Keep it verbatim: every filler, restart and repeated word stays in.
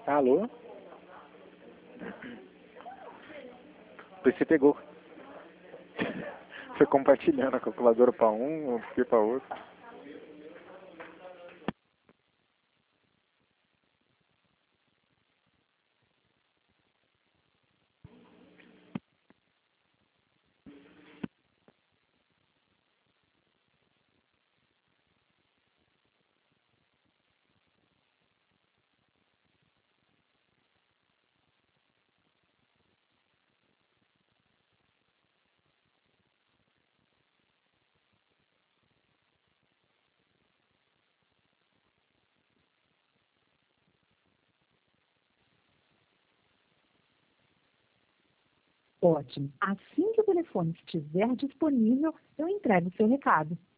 Alô? Você pegou. Foi compartilhando a calculadora para um, ou porque para outro. Ótimo. Assim que o telefone estiver disponível, eu entrego o seu recado.